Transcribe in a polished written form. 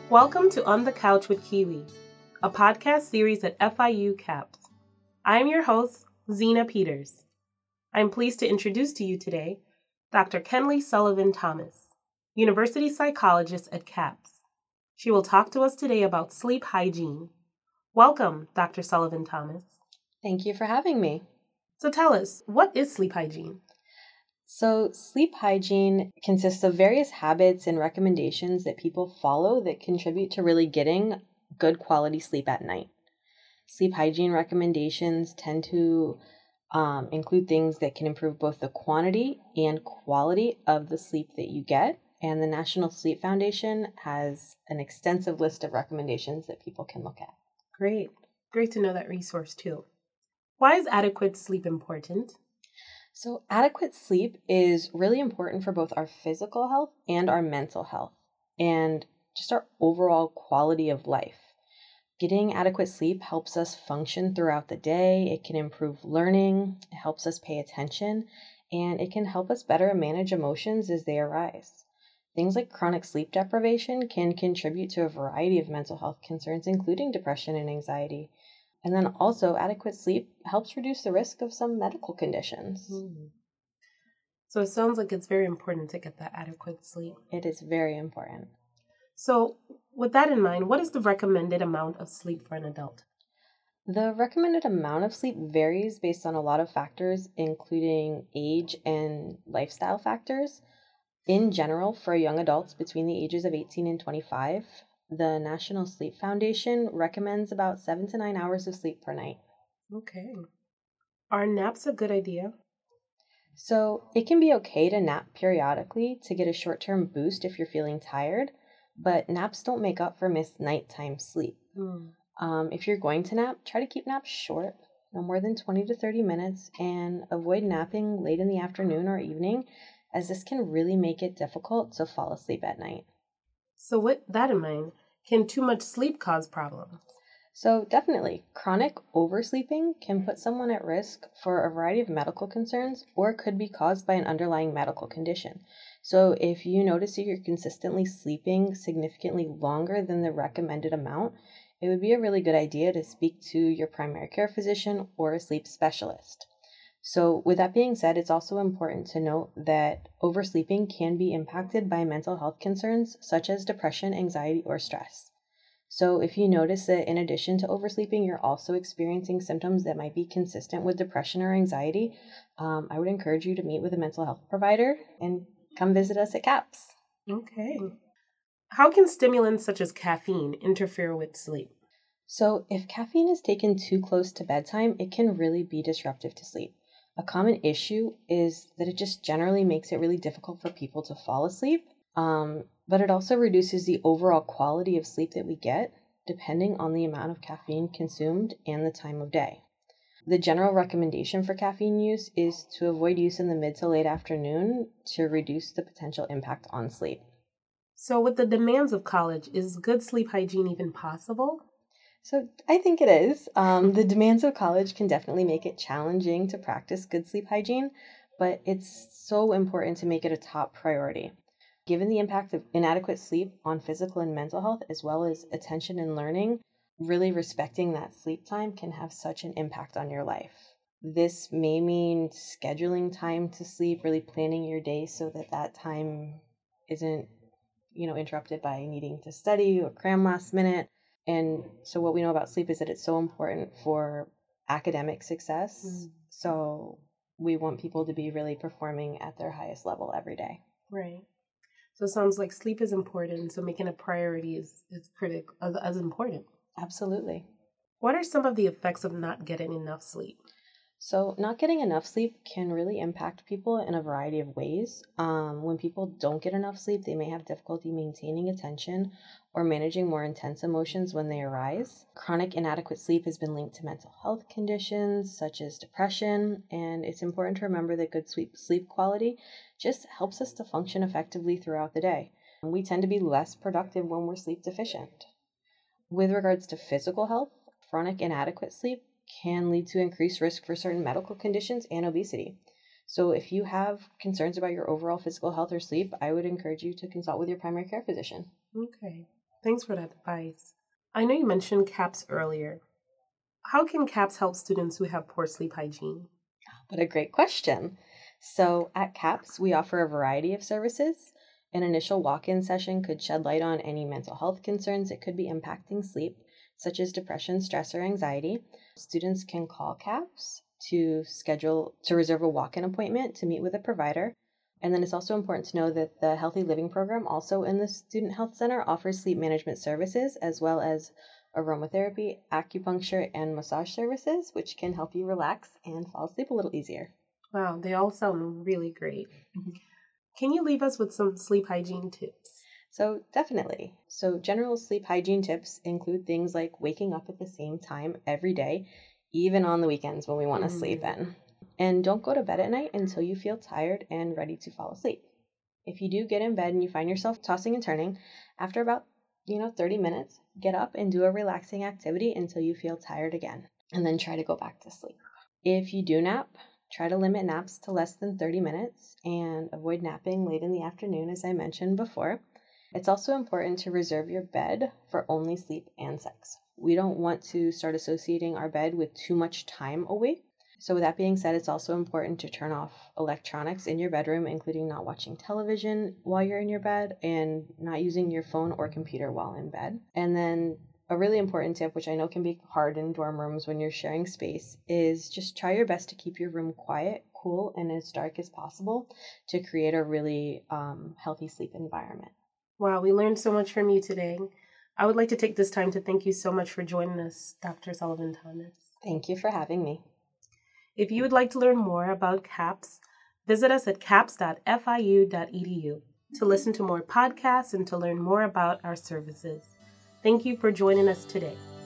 Welcome to On the Couch with Kiwi, a podcast series at FIU CAPS. I am your host, Zena Peters. I'm pleased to introduce to you today Dr. Kenley Sullivan Thomas, University Psychologist at CAPS. She will talk to us today about sleep hygiene. Welcome, Dr. Sullivan Thomas. Thank you for having me. So tell us, what is sleep hygiene? So sleep hygiene consists of various habits and recommendations that people follow that contribute to really getting good quality sleep at night. Sleep hygiene recommendations tend to include things that can improve both the quantity and quality of the sleep that you get. And the National Sleep Foundation has an extensive list of recommendations that people can look at. Great. Great to know that resource too. Why is adequate sleep important? So adequate sleep is really important for both our physical health and our mental health and just our overall quality of life. Getting adequate sleep helps us function throughout the day. It can improve learning, it helps us pay attention, and it can help us better manage emotions as they arise. Things like chronic sleep deprivation can contribute to a variety of mental health concerns, including depression and anxiety. And then also, adequate sleep helps reduce the risk of some medical conditions. So it sounds like it's very important to get that adequate sleep. It is very important. So with that in mind, what is the recommended amount of sleep for an adult? The recommended amount of sleep varies based on a lot of factors, including age and lifestyle factors. In general, for young adults between the ages of 18 and 25, the National Sleep Foundation recommends about 7 to 9 hours of sleep per night. Okay. Are naps a good idea? So it can be okay to nap periodically to get a short-term boost if you're feeling tired, but naps don't make up for missed nighttime sleep. If you're going to nap, try to keep naps short, no more than 20 to 30 minutes, and avoid napping late in the afternoon or evening, as this can really make it difficult to fall asleep at night. So with that in mind, can too much sleep cause problems? So definitely, chronic oversleeping can put someone at risk for a variety of medical concerns or could be caused by an underlying medical condition. So if you notice that you're consistently sleeping significantly longer than the recommended amount, it would be a really good idea to speak to your primary care physician or a sleep specialist. So with that being said, it's also important to note that oversleeping can be impacted by mental health concerns such as depression, anxiety, or stress. So if you notice that in addition to oversleeping, you're also experiencing symptoms that might be consistent with depression or anxiety, I would encourage you to meet with a mental health provider and come visit us at CAPS. Okay. How can stimulants such as caffeine interfere with sleep? So if caffeine is taken too close to bedtime, it can really be disruptive to sleep. A common issue is that it just generally makes it really difficult for people to fall asleep, but it also reduces the overall quality of sleep that we get, depending on the amount of caffeine consumed and the time of day. The general recommendation for caffeine use is to avoid use in the mid to late afternoon to reduce the potential impact on sleep. So with the demands of college, is good sleep hygiene even possible? So I think it is. The demands of college can definitely make it challenging to practice good sleep hygiene, but it's so important to make it a top priority. Given the impact of inadequate sleep on physical and mental health, as well as attention and learning, really respecting that sleep time can have such an impact on your life. This may mean scheduling time to sleep, really planning your day so that that time isn't, interrupted by needing to study or cram last minute. And so what we know about sleep is that it's so important for academic success. So we want people to be really performing at their highest level every day. Right. So it sounds like sleep is important, so making a priority is critical, as important. Absolutely. What are some of the effects of not getting enough sleep? So not getting enough sleep can really impact people in a variety of ways. When people don't get enough sleep, they may have difficulty maintaining attention or managing more intense emotions when they arise. Chronic inadequate sleep has been linked to mental health conditions such as depression, and it's important to remember that good sleep quality just helps us to function effectively throughout the day. We tend to be less productive when we're sleep deficient. With regards to physical health, chronic inadequate sleep can lead to increased risk for certain medical conditions and obesity. So if you have concerns about your overall physical health or sleep, I would encourage you to consult with your primary care physician. Okay. Thanks for that advice. I know you mentioned CAPS earlier. How can CAPS help students who have poor sleep hygiene? What a great question. So at CAPS, we offer a variety of services. An initial walk-in session could shed light on any mental health concerns that could be impacting sleep, such as depression, stress, or anxiety. Students can call CAPS to reserve a walk-in appointment to meet with a provider. And then it's also important to know that the Healthy Living Program, also in the Student Health Center, offers sleep management services as well as aromatherapy, acupuncture, and massage services, which can help you relax and fall asleep a little easier. Wow, they all sound really great. Can you leave us with some sleep hygiene tips? So definitely. So general sleep hygiene tips include things like waking up at the same time every day, even on the weekends when we want to sleep in. And don't go to bed at night until you feel tired and ready to fall asleep. If you do get in bed and you find yourself tossing and turning, after about 30 minutes, get up and do a relaxing activity until you feel tired again, and then try to go back to sleep. If you do nap, try to limit naps to less than 30 minutes and avoid napping late in the afternoon, as I mentioned before. It's also important to reserve your bed for only sleep and sex. We don't want to start associating our bed with too much time awake. So with that being said, it's also important to turn off electronics in your bedroom, including not watching television while you're in your bed and not using your phone or computer while in bed. And then a really important tip, which I know can be hard in dorm rooms when you're sharing space, is just try your best to keep your room quiet, cool, and as dark as possible to create a really healthy sleep environment. Wow, we learned so much from you today. I would like to take this time to thank you so much for joining us, Dr. Sullivan Thomas. Thank you for having me. If you would like to learn more about CAPS, visit us at caps.fiu.edu to listen to more podcasts and to learn more about our services. Thank you for joining us today.